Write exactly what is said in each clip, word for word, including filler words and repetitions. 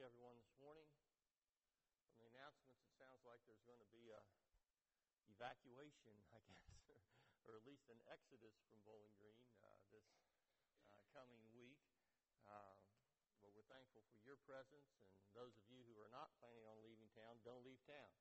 see everyone this morning. From the announcements, it sounds like there's going to be a evacuation, I guess, or at least an exodus from Bowling Green uh, this uh, coming week. Uh, but we're thankful for your presence, and those of you who are not planning on leaving town, don't leave town.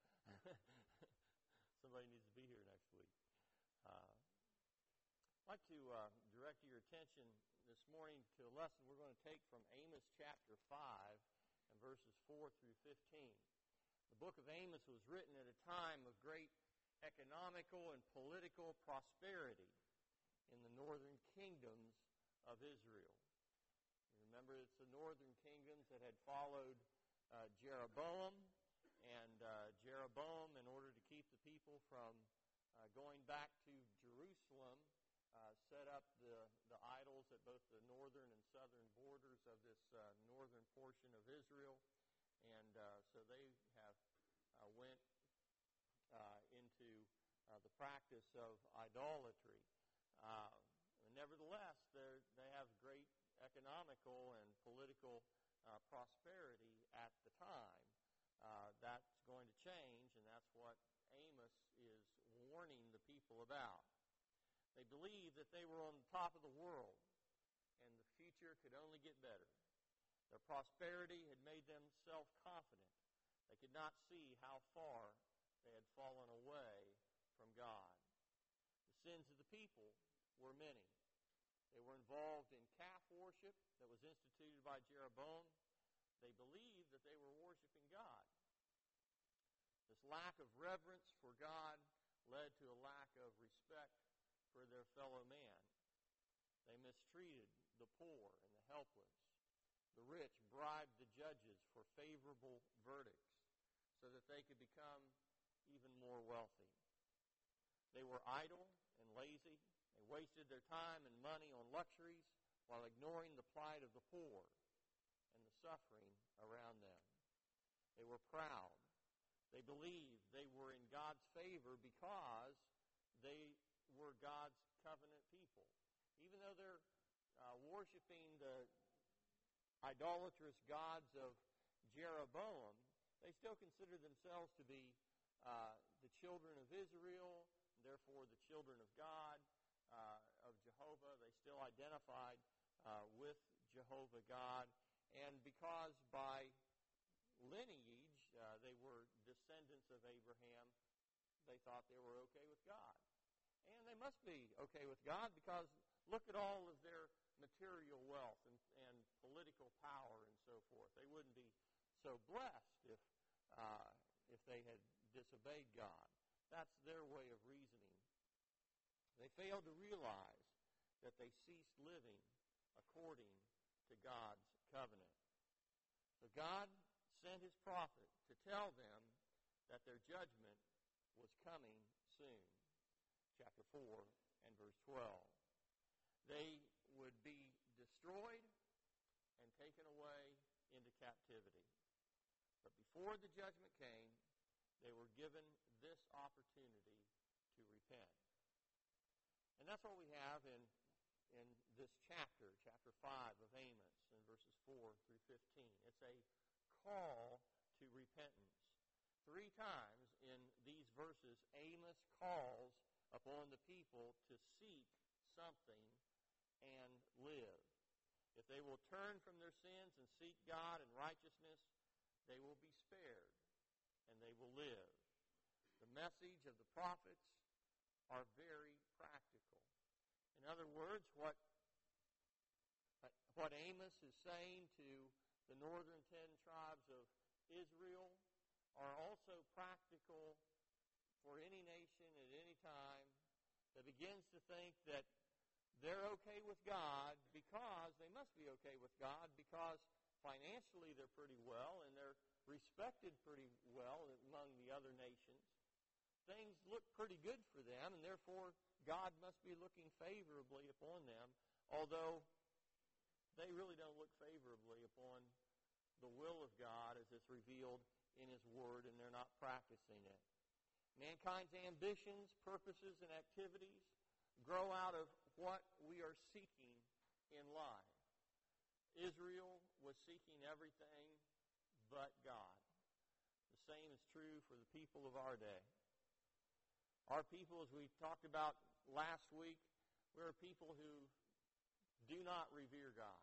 Somebody needs to be here next week. Uh, I'd like to uh, direct your attention this morning to a lesson we're going to take from Amos chapter five and verses four through fifteen. The book of Amos was written at a time of great economical and political prosperity in the northern kingdoms of Israel. You remember, it's the northern kingdoms that had followed uh, Jeroboam, and uh, Jeroboam, in order to keep the people from uh, going back to Jerusalem, Uh, set up the, the idols at both the northern and southern borders of this uh, northern portion of Israel. And uh, so they have uh, went uh, into uh, the practice of idolatry. Uh, nevertheless, they have great economical and political uh, prosperity at the time. Uh, that's going to change, and that's what Amos is warning the people about. They believed that they were on the top of the world, and the future could only get better. Their prosperity had made them self-confident. They could not see how far they had fallen away from God. The sins of the people were many. They were involved in calf worship that was instituted by Jeroboam. They believed that they were worshiping God. This lack of reverence for God led to a lack of respect for their fellow man. They mistreated the poor and the helpless. The rich bribed the judges for favorable verdicts so that they could become even more wealthy. They were idle and lazy. They wasted their time and money on luxuries while ignoring the plight of the poor and the suffering around them. They were proud. They believed they were in God's favor because they were God's covenant people. Even though they're uh, worshiping the idolatrous gods of Jeroboam, they still consider themselves to be uh, the children of Israel, and therefore the children of God, uh, of Jehovah. They still identified uh, with Jehovah God, and because by lineage uh, they were descendants of Abraham, they thought they were okay with God. And they must be okay with God because look at all of their material wealth and, and political power and so forth. They wouldn't be so blessed if uh, if they had disobeyed God. That's their way of reasoning. They failed to realize that they ceased living according to God's covenant. So God sent His prophet to tell them that their judgment was coming soon. Chapter four and verse twelve. They would be destroyed and taken away into captivity. But before the judgment came, they were given this opportunity to repent. And that's what we have in, in this chapter, chapter five of Amos, in verses four through fifteen. It's a call to repentance. Three times in these verses, Amos calls upon the people to seek something and live. If they will turn from their sins and seek God and righteousness, they will be spared and they will live. The message of the prophets are very practical. In other words, what, what Amos is saying to the northern ten tribes of Israel are also practical for any nation at any time that begins to think that they're okay with God because they must be okay with God because financially they're pretty well and they're respected pretty well among the other nations. Things look pretty good for them, and therefore God must be looking favorably upon them, although they really don't look favorably upon the will of God as it's revealed in His Word, and they're not practicing it. Mankind's ambitions, purposes, and activities grow out of what we are seeking in life. Israel was seeking everything but God. The same is true for the people of our day. Our people, as we talked about last week, we're people who do not revere God.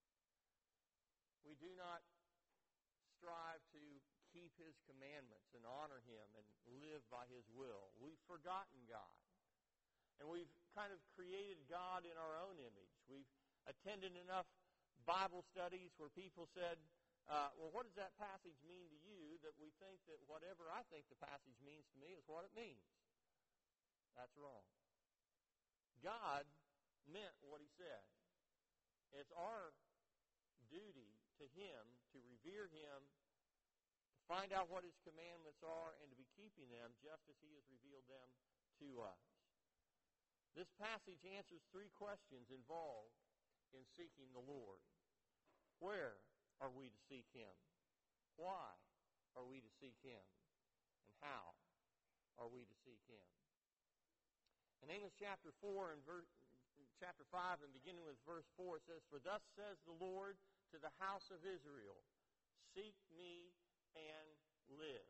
We do not strive to keep His commandments and honor Him and live by His will. We've forgotten God. And we've kind of created God in our own image. We've attended enough Bible studies where people said, uh, well, what does that passage mean to you, that we think that whatever I think the passage means to me is what it means. That's wrong. God meant what He said. It's our duty to Him to revere Him, to find out what His commandments are, and to be keeping them just as He has revealed them to us. This passage answers three questions involved in seeking the Lord. Where are we to seek Him? Why are we to seek Him? And how are we to seek Him? In Amos chapter four and verse, chapter five, and beginning with verse four, it says, "For thus says the Lord to the house of Israel, seek me and live."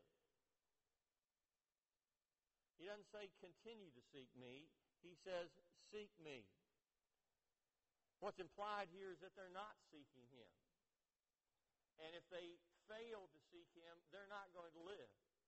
He doesn't say continue to seek me. He says, seek me. What's implied here is that they're not seeking Him. And if they fail to seek Him, they're not going to live.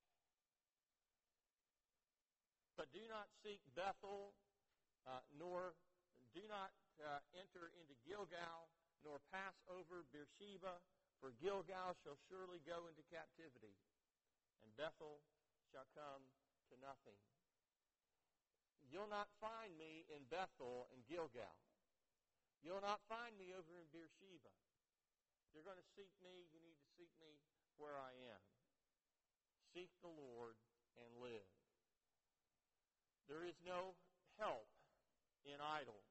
But do not seek Bethel, uh, nor do not uh, enter into Gilgal, nor pass over Beersheba, for Gilgal shall surely go into captivity, and Bethel shall come to nothing. You'll not find me in Bethel and Gilgal. You'll not find me over in Beersheba. You're going to seek me, you need to seek me where I am. Seek the Lord and live. There is no help in idols.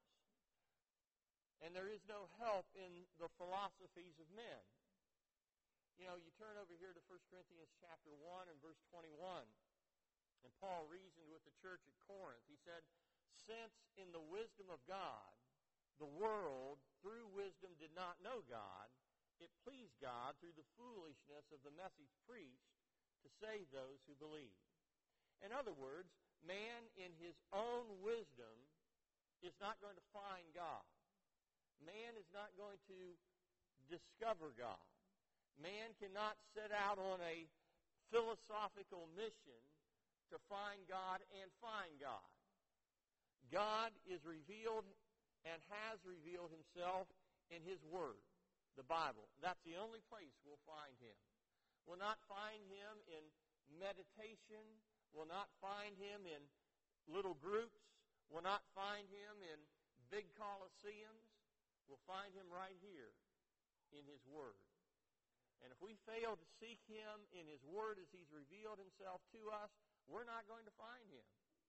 And there is no help in the philosophies of men. You know, you turn over here to First Corinthians chapter one and verse twenty-one. And Paul reasoned with the church at Corinth. He said, "Since in the wisdom of God, the world through wisdom did not know God, it pleased God through the foolishness of the message preached to save those who believe." In other words, man in his own wisdom is not going to find God. Man is not going to discover God. Man cannot set out on a philosophical mission to find God and find God. God is revealed and has revealed Himself in His Word, the Bible. That's the only place we'll find Him. We'll not find Him in meditation. We'll not find Him in little groups. We'll not find Him in big coliseums. We'll find Him right here in His Word. And if we fail to seek Him in His Word as He's revealed Himself to us, we're not going to find Him.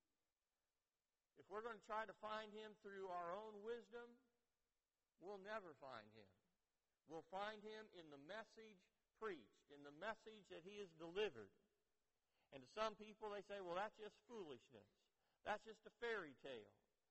If we're going to try to find Him through our own wisdom, we'll never find Him. We'll find Him in the message preached, in the message that He has delivered. And to some people, they say, well, that's just foolishness. That's just a fairy tale.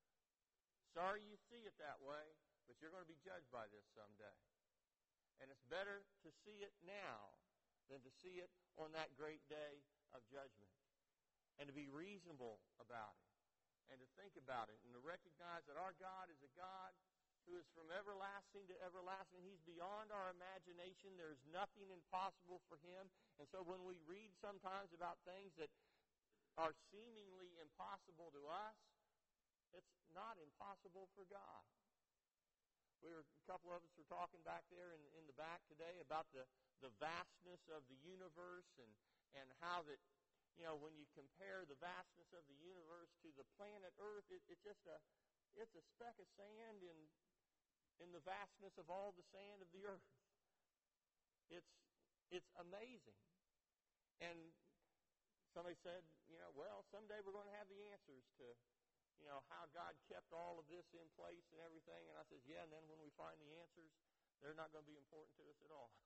Sorry you see it that way, but you're going to be judged by this someday. And it's better to see it now than to see it on that great day of judgment. And to be reasonable about it. And to think about it. And to recognize that our God is a God who is from everlasting to everlasting. He's beyond our imagination. There's nothing impossible for Him. And so when we read sometimes about things that are seemingly impossible to us, it's not impossible for God. We were, a couple of us were talking back there in, in the back today about the, the vastness of the universe and, and how that, you know, when you compare the vastness of the universe to the planet Earth, it, it's just a, it's a speck of sand in, in the vastness of all the sand of the earth. It's, it's amazing. And somebody said, you know, well, someday we're going to have the answers to, you know, how God kept all of this in place and everything. And I said, yeah, and then when we find the answers, they're not going to be important to us at all.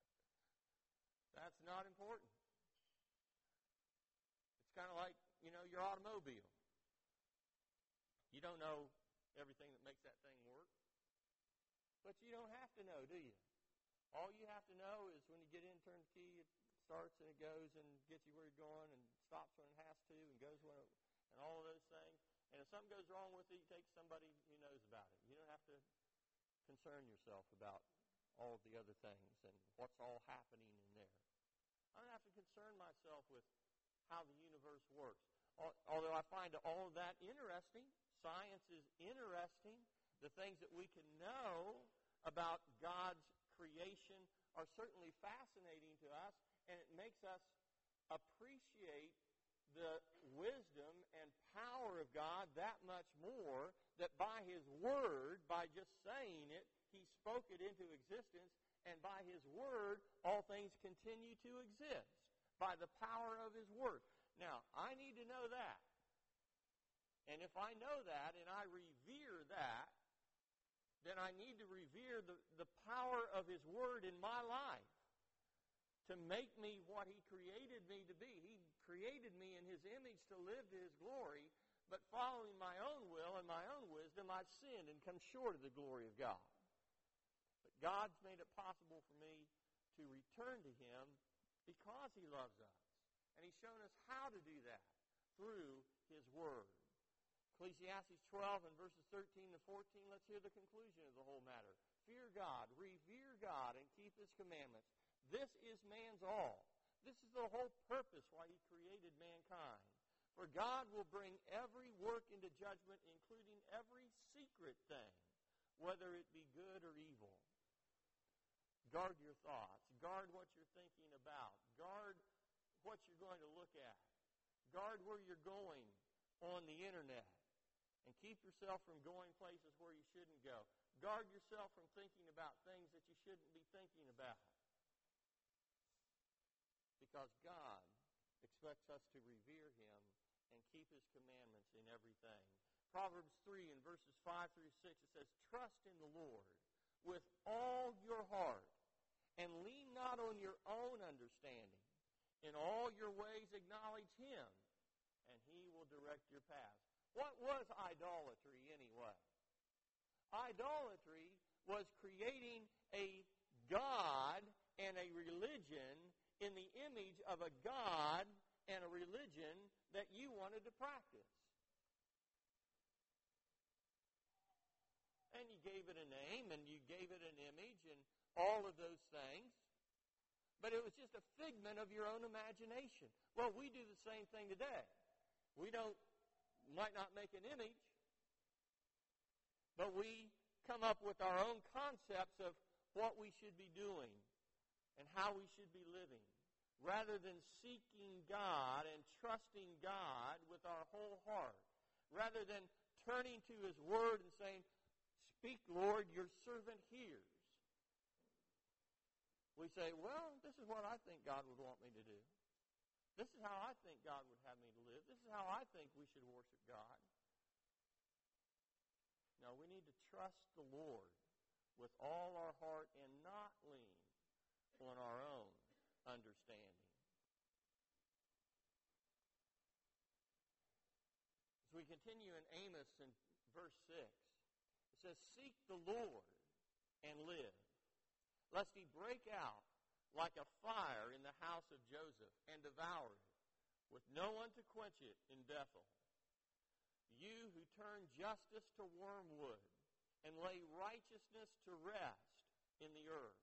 That's not important. It's kind of like, you know, your automobile. You don't know everything that makes that thing work. But you don't have to know, do you? All you have to know is when you get in, turn the key, it starts and it goes and gets you where you're going and stops when it has to and goes when it, and all of those things. And if something goes wrong with it, you take somebody who knows about it. You don't have to concern yourself about all of the other things and what's all happening in there. I don't have to concern myself with how the universe works. Although I find all of that interesting, science is interesting. The things that we can know about God's creation are certainly fascinating to us, and it makes us appreciate the wisdom and power of God that much more, that by His Word, by just saying it, He spoke it into existence, and by His Word, all things continue to exist, by the power of His Word. Now, I need to know that. And if I know that and I revere that, then I need to revere the, the power of His Word in my life to make me what He created me to be. He created me in His image to live to His glory, but following my own will and my own wisdom, I've sinned and come short of the glory of God. But God's made it possible for me to return to Him because He loves us. And He's shown us how to do that through His Word. Ecclesiastes twelve and verses thirteen to fourteen, let's hear the conclusion of the whole matter. Fear God, revere God, and keep His commandments. This is man's all. This is the whole purpose why He created mankind. For God will bring every work into judgment, including every secret thing, whether it be good or evil. Guard your thoughts. Guard what you're thinking about. Guard what you're going to look at. Guard where you're going on the internet. And keep yourself from going places where you shouldn't go. Guard yourself from thinking about things that you shouldn't be thinking about. Because God expects us to revere Him and keep His commandments in everything. Proverbs three and verses five through six, it says, Trust in the Lord with all your heart, and lean not on your own understanding. In all your ways acknowledge Him, and He will direct your path. What was idolatry anyway? Idolatry was creating a God and a religion in the image of a God and a religion that you wanted to practice. And you gave it a name, and you gave it an image, and all of those things. But it was just a figment of your own imagination. Well, we do the same thing today. We don't, might not make an image, but we come up with our own concepts of what we should be doing and how we should be living, rather than seeking God and trusting God with our whole heart, rather than turning to His Word and saying, Speak, Lord, your servant hears. We say, well, this is what I think God would want me to do. This is how I think God would have me to live. This is how I think we should worship God. No, we need to trust the Lord with all our heart and not lean on our own understanding. As we continue in Amos in verse six, it says, Seek the Lord and live, lest He break out like a fire in the house of Joseph and devour it, with no one to quench it in Bethel. You who turn justice to wormwood and lay righteousness to rest in the earth.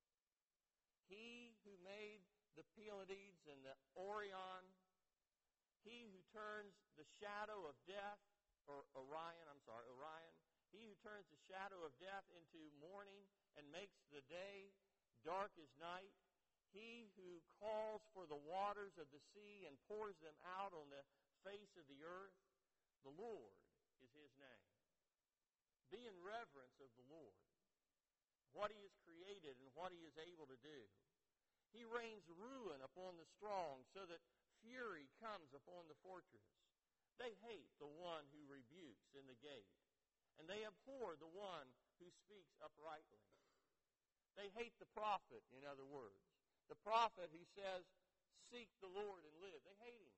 He who made the Pleiades and the Orion, He who turns the shadow of death, or Orion, I'm sorry, Orion, He who turns the shadow of death into morning and makes the day dark as night, He who calls for the waters of the sea and pours them out on the face of the earth, the Lord is His name. Be in reverence of the Lord, what He has created and what He is able to do. He rains ruin upon the strong, so that fury comes upon the fortress. They hate the one who rebukes in the gate, and they abhor the one who speaks uprightly. They hate the prophet, in other words. The prophet who says, Seek the Lord and live. They hate him.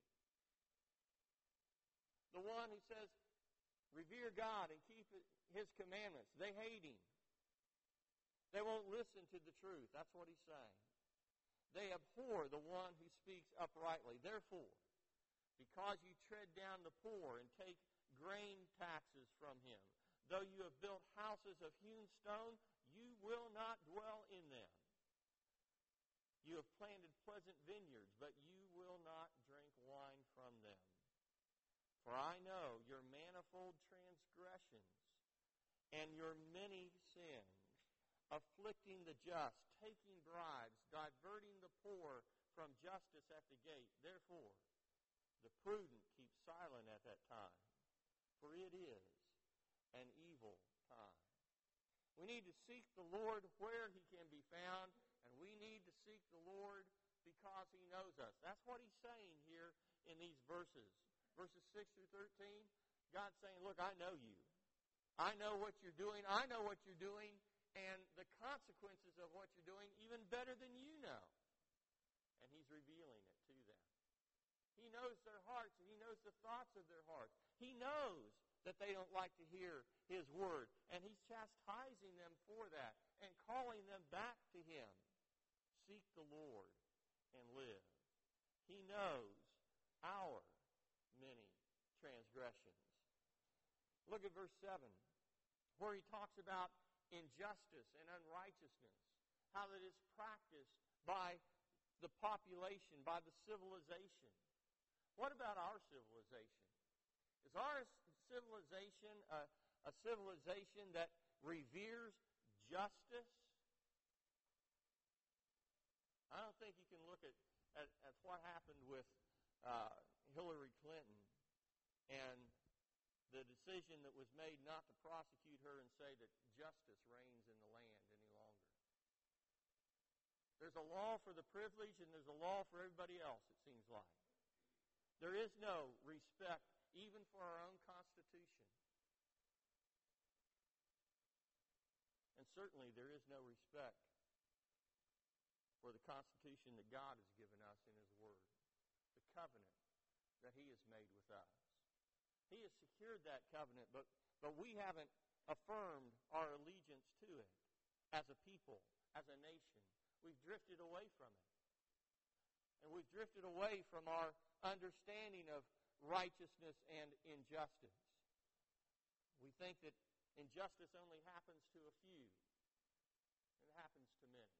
The one who says, Revere God and keep His commandments. They hate him. They won't listen to the truth. That's what he's saying. They abhor the one who speaks uprightly. Therefore, because you tread down the poor and take grain taxes from him, though you have built houses of hewn stone, you will not dwell in them. You have planted pleasant vineyards, but you will not drink wine from them. For I know your manifold transgressions and your many sins, afflicting the just, taking bribes, diverting the poor from justice at the gate. Therefore, the prudent keep silent at that time, for it is an evil time. We need to seek the Lord where he can be found, and we need to seek the Lord because he knows us. That's what he's saying here in these verses. Verses six through thirteen, God's saying, look, I know you. I know what you're doing. I know what you're doing, and the consequences of what you're doing even better than you know. And he's revealing it to them. He knows their hearts, and he knows the thoughts of their hearts. He knows that they don't like to hear his word, and he's chastising them for that and calling them back to him. Seek the Lord and live. He knows our many transgressions. Look at verse seven, where he talks about injustice and unrighteousness, how that is practiced by the population, by the civilization. What about our civilization? Is our civilization a, a civilization that reveres justice? I don't think you can look at, at, at what happened with uh, Hillary Clinton and the decision that was made not to prosecute her and say that justice reigns in the land any longer. There's a law for the privileged and there's a law for everybody else, it seems like. There is no respect even for our own Constitution. And certainly there is no respect for the Constitution that God has given us in his word, the covenant that he has made with us. He has secured that covenant, but, but we haven't affirmed our allegiance to it as a people, as a nation. We've drifted away from it. And we've drifted away from our understanding of righteousness and injustice. We think that injustice only happens to a few. It happens to many.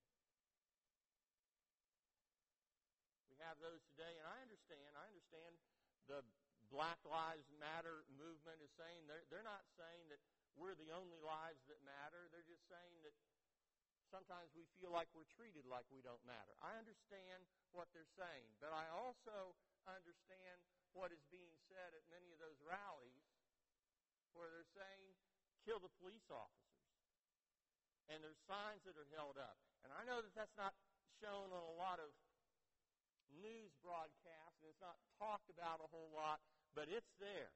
We have those today, and I understand, I understand the Black Lives Matter movement is saying, they're, they're not saying that we're the only lives that matter. They're just saying that sometimes we feel like we're treated like we don't matter. I understand what they're saying, but I also understand what is being said at many of those rallies where they're saying, kill the police officers. And there's signs that are held up. And I know that that's not shown on a lot of news broadcasts, and it's not talked about a whole lot, but it's there.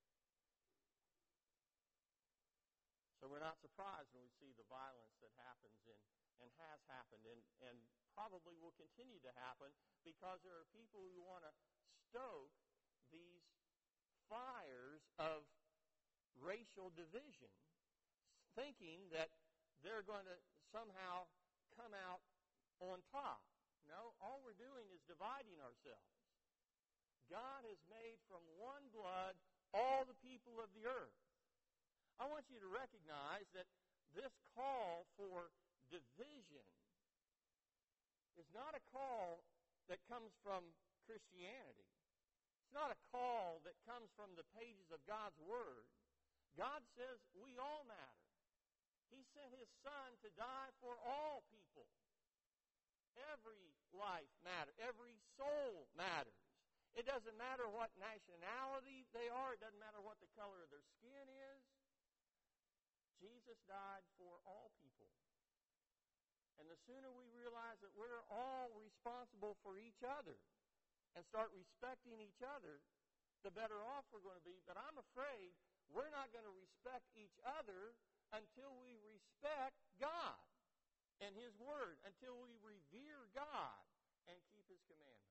So we're not surprised when we see the violence that happens and, and has happened and, and probably will continue to happen because there are people who want to stoke these fires of racial division, thinking that they're going to somehow come out on top. No, all we're doing is dividing ourselves. God has made from one blood all the people of the earth. I want you to recognize that this call for division is not a call that comes from Christianity. It's not a call that comes from the pages of God's Word. God says we all matter. He sent his Son to die for all people. Every life matters. Every soul matters. It doesn't matter what nationality they are. It doesn't matter what the color of their skin is. Jesus died for all people. And the sooner we realize that we're all responsible for each other and start respecting each other, the better off we're going to be. But I'm afraid we're not going to respect each other until we respect God and his word, until we revere God and keep his commandments.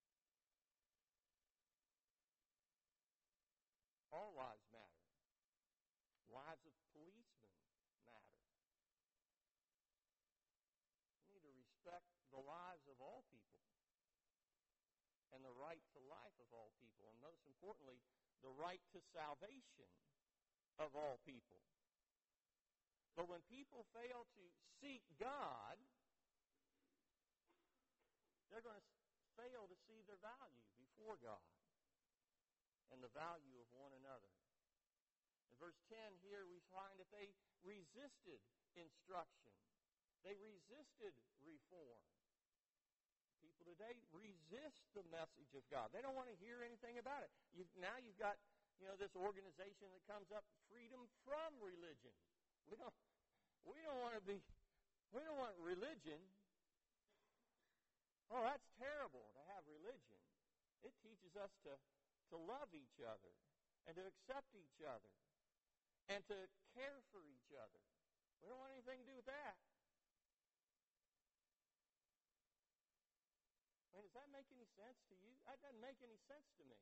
All lives matter. right to life of all people, and most importantly, the right to salvation of all people. But when people fail to seek God, they're going to fail to see their value before God and the value of one another. In verse ten here, we find that they resisted instruction. They resisted reform. People today resist the message of God. They don't want to hear anything about it. You've, now you've got, you know, this organization that comes up, freedom from religion. We don't, we don't want to be, we don't want religion. Oh, that's terrible to have religion. It teaches us to, to love each other and to accept each other and to care for each other. We don't want anything to do with that. I mean, does that make any sense to you? That doesn't make any sense to me.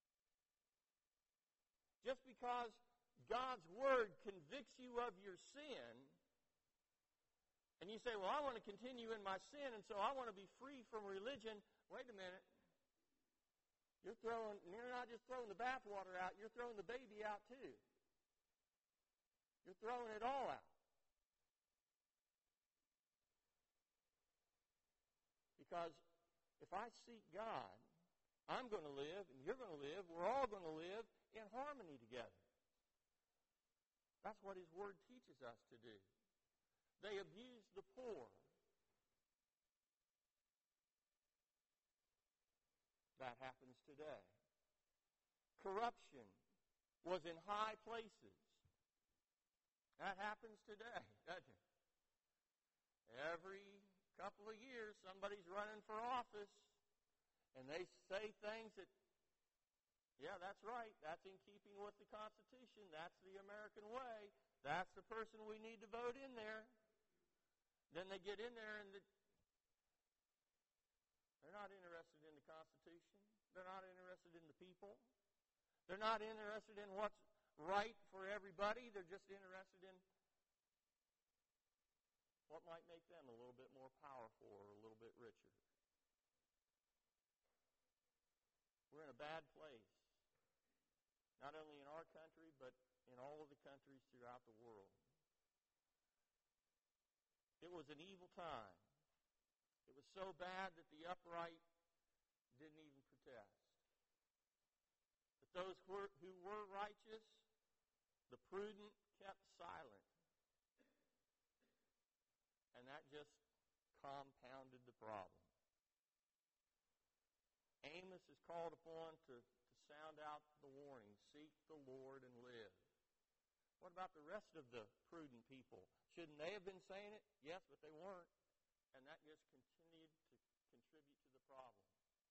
Just because God's Word convicts you of your sin, and you say, well, I want to continue in my sin, and so I want to be free from religion. Wait a minute. You're throwing, you're not just throwing the bathwater out, you're throwing the baby out too. You're throwing it all out. Because if I seek God, I'm going to live, and you're going to live, we're all going to live in harmony together. That's what His Word teaches us to do. They abuse the poor. That happens today. Corruption was in high places. That happens today, doesn't it? Every couple of years, somebody's running for office, and they say things that, yeah, that's right. That's in keeping with the Constitution. That's the American way. That's the person we need to vote in there. Then they get in there, and the, they're not interested in the Constitution. They're not interested in the people. They're not interested in what's right for everybody. They're just interested in what might make them a little bit more powerful or a little bit richer. We're in a bad place, not only in our country, but in all of the countries throughout the world. It was an evil time. It was so bad that the upright didn't even protest. But those who were, who were righteous, the prudent, kept silent. And that just compounded the problem. Amos is called upon to, to sound out the warning, seek the Lord and live. What about the rest of the prudent people? Shouldn't they have been saying it? Yes, but they weren't. And that just continued to contribute to the problem.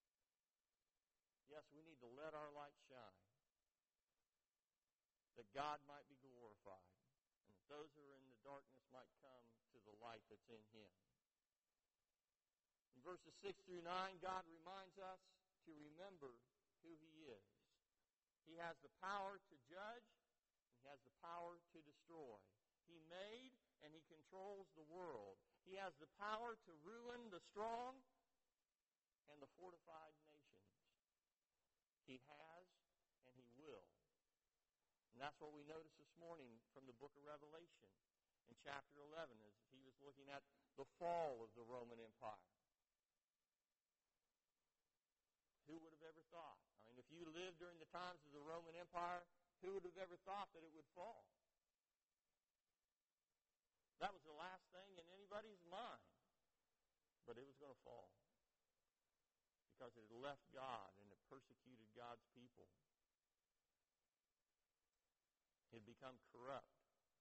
Yes, we need to let our light shine, that God might be glorified, and that those who are in the darkness might come to the light that's in Him. In verses six through nine, God reminds us to remember who He is. He has the power to judge, and He has the power to destroy. He made and He controls the world. He has the power to ruin the strong and the fortified nations. He has and He will. And that's what we notice this morning from the book of Revelation in chapter eleven as he was looking at the fall of the Roman Empire. Who would have ever thought? I mean, if you lived during the times of the Roman Empire, who would have ever thought that it would fall? That was the last thing in anybody's mind. But it was going to fall. Because it had left God and it persecuted God's people. It had become corrupt.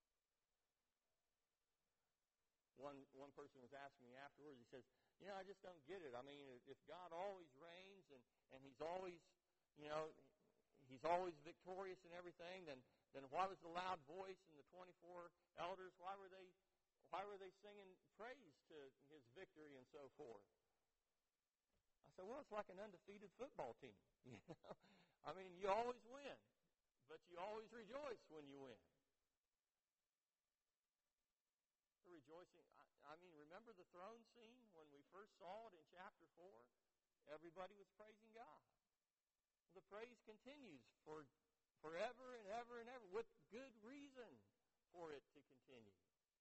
One one person was asking me afterwards, he says, you know, I just don't get it. I mean, if God always reigns and, and He's always, you know, He's always victorious in everything, then then why was the loud voice and the twenty-four elders, why were they why were they singing praise to His victory and so forth? I said, well, it's like an undefeated football team. You know? I mean, you always win, but you always rejoice when you win. The rejoicing, I, I mean, remember the throne scene when we first saw it in chapter four? Everybody was praising God. praise continues for forever and ever and ever, with good reason for it to continue.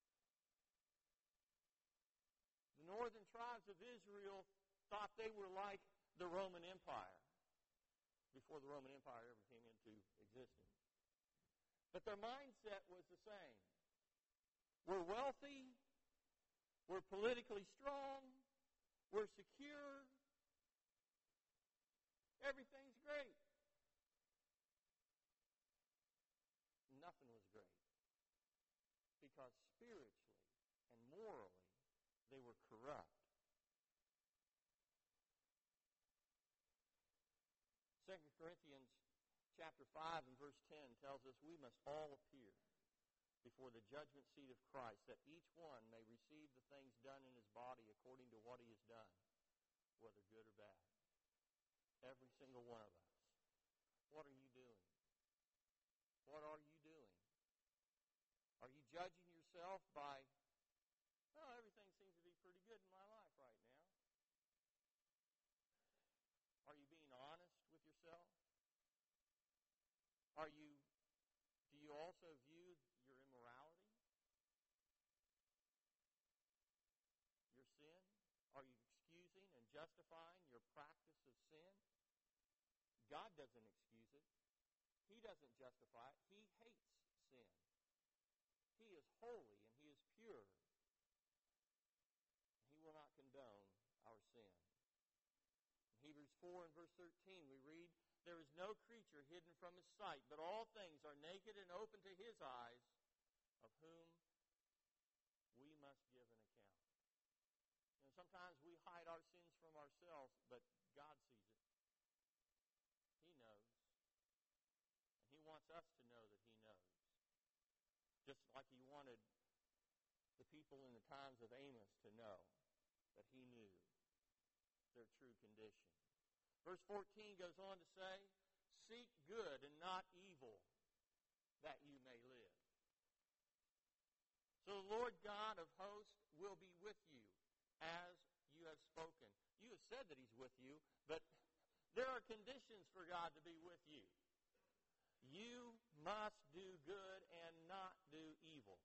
The northern tribes of Israel thought they were like the Roman Empire before the Roman Empire ever came into existence. But their mindset was the same. We're wealthy, we're politically strong, we're secure, everything's great. Nothing was great. Because spiritually and morally, they were corrupt. Second Corinthians chapter five and verse ten tells us we must all appear before the judgment seat of Christ, that each one may receive the things done in his body according to what he has done, whether good or bad. Every single one of us. What are you doing? What are you doing? Are you judging yourself by, oh, everything seems to be pretty good in my life right now? Are you being honest with yourself? Are you, do you also view your immorality? Your sin? Are you excusing and justifying your practice of sin? God doesn't excuse it. He doesn't justify it. He hates sin. He is holy and he is pure. He will not condone our sin. In Hebrews four and verse thirteen we read, there is no creature hidden from his sight, but all things are naked and open to his eyes, of whom we must give an account. You know, sometimes we hide our sins from ourselves, but God sees it. He knows. And he wants us to know that he knows. Just like he wanted the people in the times of Amos to know that he knew their true condition. Verse fourteen goes on to say, seek good and not evil, that you may live. So the Lord God of hosts will be with you as you have spoken. You have said that he's with you, but there are conditions for God to be with you. You must do good and not do evil.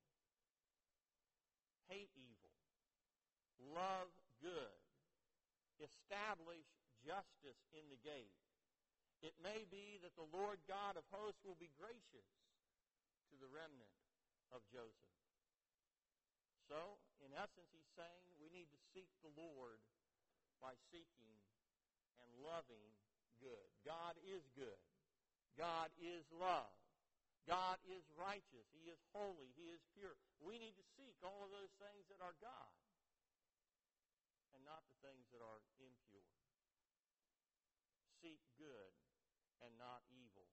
Hate evil. Love good. Establish justice in the gate. It may be that the Lord God of hosts will be gracious to the remnant of Joseph. So, in essence, he's saying we need to seek the Lord by seeking and loving good. God is good. God is love. God is righteous. He is holy. He is pure. We need to seek all of those things that are God and not the things that are impure. Seek good and not evil.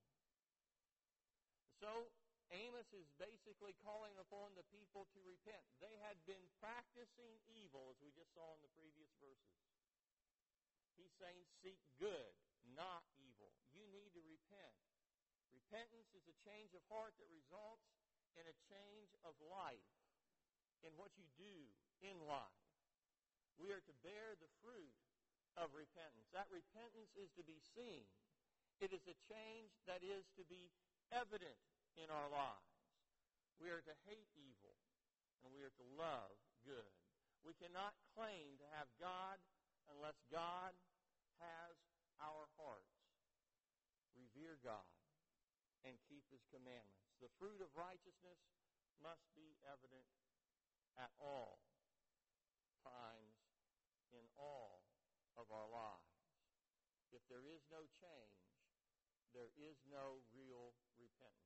So, Amos is basically calling upon the people to repent. They had been practicing evil, as we just saw in the previous verses. He's saying, seek good, not evil. You need to repent. Repentance is a change of heart that results in a change of life, in what you do in life. We are to bear the fruit of repentance. That repentance is to be seen. It is a change that is to be evident in our lives. We are to hate evil, and we are to love good. We cannot claim to have God unless God has our hearts. Revere God and keep his commandments. The fruit of righteousness must be evident at all times in all of our lives. If there is no change, there is no real repentance.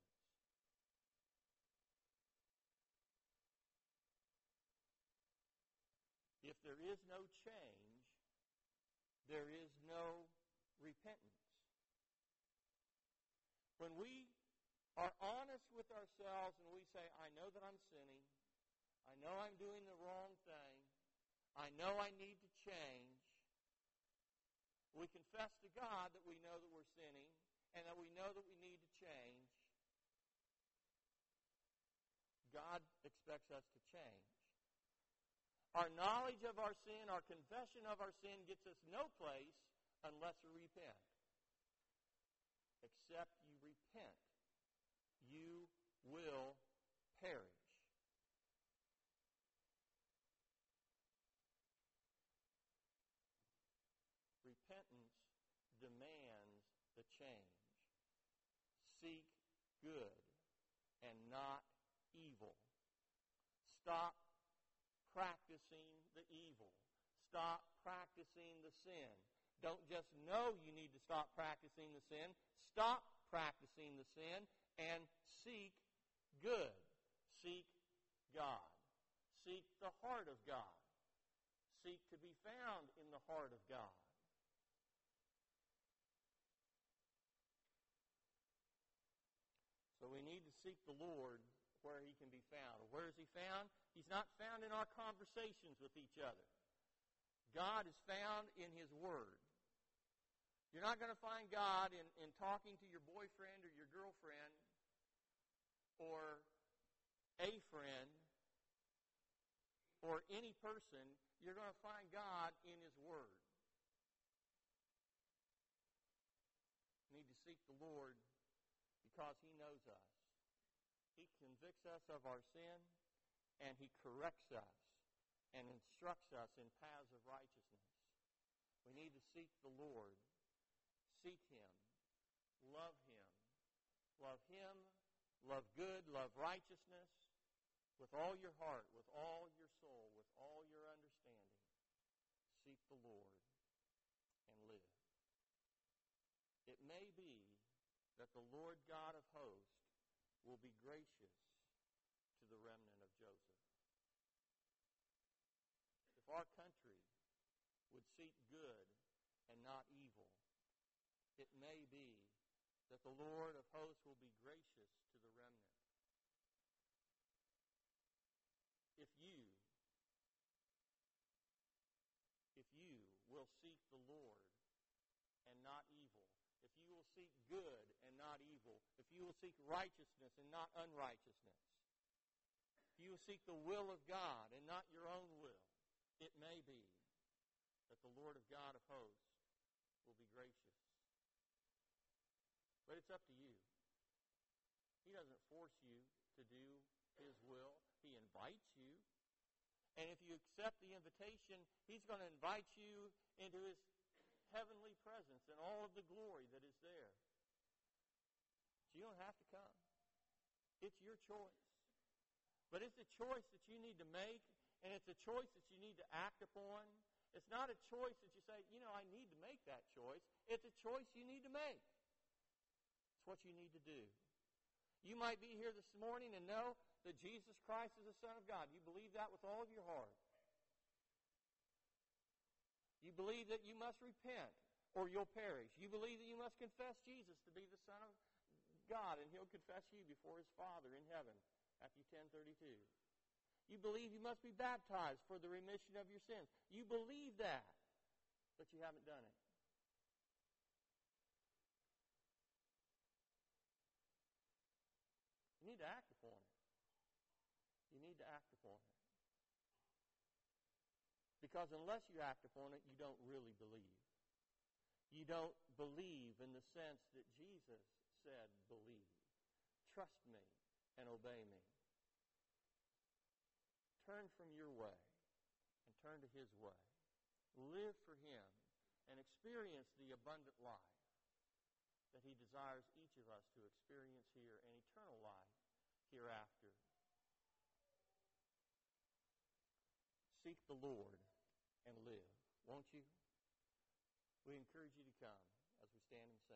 If there is no change, there is no repentance. When we are honest with ourselves and we say, I know that I'm sinning, I know I'm doing the wrong thing, I know I need to change, we confess to God that we know that we're sinning and that we know that we need to change, God expects us to change. Our knowledge of our sin, our confession of our sin gets us no place unless we repent. except you repent, you will perish. Repentance demands the change. Seek good and not evil. Stop practicing the evil. Stop practicing the sin. Don't just know you need to stop practicing the sin. Stop practicing the sin and seek good. Seek God. Seek the heart of God. Seek to be found in the heart of God. So we need to seek the Lord where He can be found. Where is He found? He's not found in our conversations with each other. God is found in His Word. You're not going to find God in, in talking to your boyfriend or your girlfriend or a friend or any person. You're going to find God in His Word. You need to seek the Lord because He knows us. He convicts us of our sin, and He corrects us and instructs us in paths of righteousness. We need to seek the Lord. Seek Him. Love Him. Love Him. Love good. Love righteousness with all your heart, with all your soul, with all your understanding. Seek the Lord and live. It may be that the Lord God of hosts will be gracious to the remnant of Joseph. If our country would seek good and not evil, it may be that the Lord of hosts will be gracious to the remnant. If you, if you will seek the Lord and not evil, if you will seek good and not evil, if you will seek righteousness and not unrighteousness, if you will seek the will of God and not your own will, it may be that the Lord of God of hosts will be gracious. But it's up to you. He doesn't force you to do His will. He invites you. And if you accept the invitation, He's going to invite you into His heavenly presence and all of the glory that is there. So you don't have to come. It's your choice. But it's a choice that you need to make, and it's a choice that you need to act upon. It's not a choice that you say, you know, I need to make that choice. It's a choice you need to make. It's what you need to do. You might be here this morning and know that Jesus Christ is the Son of God. You believe that with all of your heart. You believe that you must repent or you'll perish. You believe that you must confess Jesus to be the Son of God, and He'll confess you before His Father in heaven, Matthew ten thirty-two. You believe you must be baptized for the remission of your sins. You believe that, but you haven't done it. You need to act upon it. You need to act upon it. Because unless you act upon it, you don't really believe. You don't believe in the sense that Jesus said, believe. Trust me and obey me. Turn from your way and turn to His way. Live for Him and experience the abundant life that He desires each of us to experience here and eternal life hereafter. Seek the Lord and live, won't you? We encourage you to come as we stand and sing.